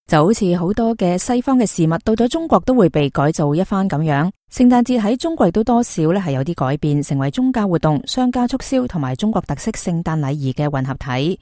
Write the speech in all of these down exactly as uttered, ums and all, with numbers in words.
就好似好多嘅西方嘅事物到咗中國都會被改造一番咁樣。聖誕節喺中國亦都多少咧係有啲改變，成為宗教活動、商家促銷同埋中國特色聖誕禮儀嘅混合體。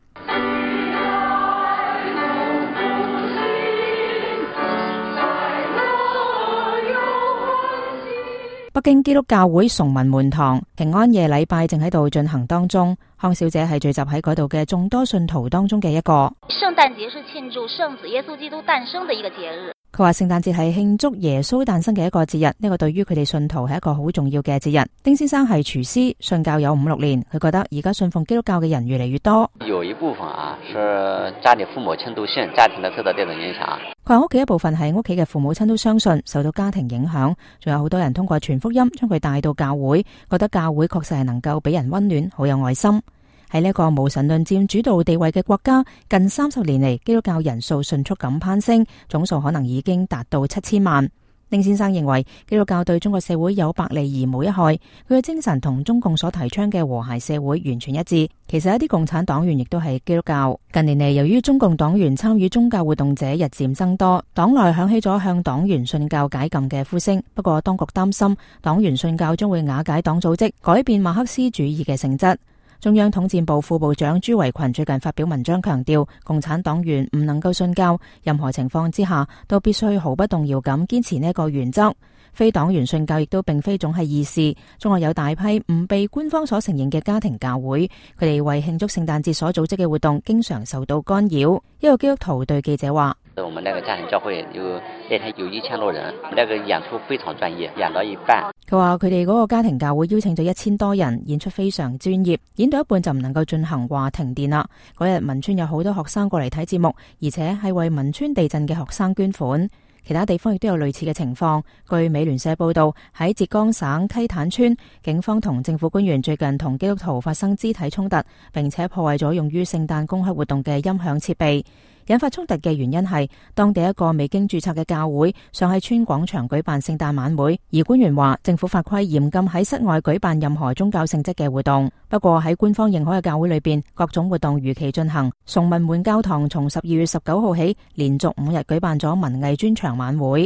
北京基督教會崇文門堂平安夜禮拜正喺度進行當中，康小姐係聚集喺嗰度嘅眾多信徒當中嘅一個。 聖誕節是慶祝聖子耶穌基督誕生的一個節日。 佢話聖誕節係慶祝耶穌誕生嘅一個節日，呢個對於佢哋信徒係一個好重要嘅節日。丁先生係廚師，信教有五六年，佢覺得而家信奉基督教嘅人越嚟越多。 有一部分啊，是家裏父母親都信，家庭的受到這種影響。 佢話屋企一部分係屋企嘅父母親都相信，受到家庭影響，仲有好多人通過傳福音將佢帶到教會，覺得教會確實係能夠俾人溫暖，好有愛心。喺呢一個無神論佔主導地位嘅國家，近三十年嚟，基督教人數迅速咁攀升，總數可能已經達到七千萬。丁先生認為基督教對中國社會有百利而無一害，佢嘅精神同中共所提倡嘅和諧社會完全一致。其實一啲共產黨員亦都係基督教。近年嚟，由於中共黨員參與宗教活動者日漸增多，黨內響起咗向黨員信教解禁嘅呼聲。不過當局擔心黨員信教將會瓦解黨組織，改變馬克思主義嘅性質。中央統戰部副部長朱維群最近發表文章強調，共產黨員唔能夠信教，任何情況之下都必須毫不動搖咁堅持呢個原則。非黨員信教亦都並非總係易事。中國有大批唔被官方所承認嘅家庭教會，佢哋為慶祝聖誕節所組織嘅活動經常受到干擾。一個基督徒對記者話： 我們那個家庭教會有那天有一千多人，那個演出非常專業，演到一半。 佢話佢哋嗰個家庭教會邀請咗一千多人，演出非常專業，演到一半就唔能夠進行，話停電啦。嗰日汶川有好多學生過嚟睇節目，而且係為汶川地震嘅學生捐款。其他地方亦都有類似嘅情況。據美聯社報道，喺浙江省溪坦村，警方同政府官員最近同基督徒發生肢體衝突，並且破壞咗用於聖誕公開活動嘅音響設備。引發衝突嘅原因係當地一個未經註冊嘅教會想喺村廣場舉辦聖誕晚會，而官員話政府法規嚴禁喺室外舉辦任何宗教性質嘅活動。不過喺官方認可嘅教會裏邊，各種活動如期進行。崇文門教堂從十二月十九號起，連續五日舉辦咗文藝專場晚會。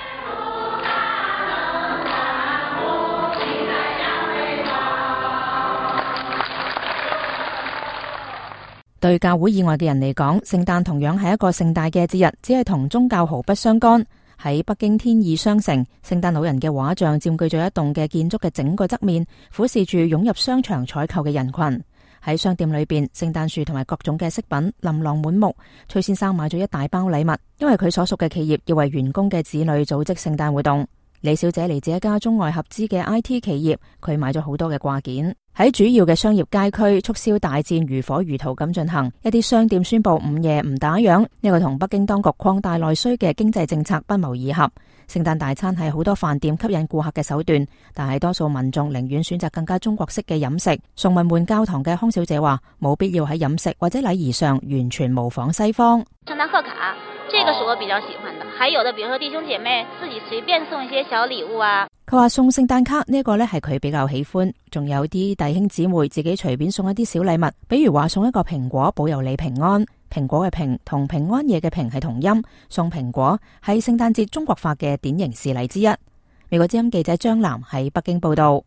對教會以外嘅人嚟講，聖誕同樣係一個盛大嘅節日，只係同宗教毫不相干。喺北京天意商城，聖誕老人嘅畫像佔據咗一棟嘅建築嘅整個側面，俯視住湧入商場採購嘅人群。喺商店裏邊，聖誕樹同埋各種嘅飾品琳琅滿目。崔先生買咗一大包禮物，因為佢所屬嘅企業要為員工嘅子女組織聖誕活動。李小姐嚟自一家中外合資嘅 I T 企業，佢買咗好多嘅掛件。喺主要嘅商業街區，促銷大戰如火如荼咁進行。一啲商店宣布午夜唔打烊，呢個同北京當局擴大內需嘅經濟政策不謀而合。聖誕大餐係好多飯店吸引顧客嘅手段，但係多數民眾寧願選擇更加中國式嘅飲食。崇文門教堂嘅康小姐話，冇必要喺飲食或者禮儀上完全模仿西方。 聖誕賀卡，這個是我比較喜歡的。還有的，比如說弟兄姐妹自己隨便送一些小禮物啊。 佢話送聖誕卡呢個呢係佢比較喜歡，仲有啲弟兄姊妹自己隨便送一啲小禮物，比如話送一個蘋果保佑你平安。蘋果嘅蘋同平安夜嘅平係同音，送蘋果係聖誕節中國化嘅典型事例之一。美國之音記者張嵐喺北京報道。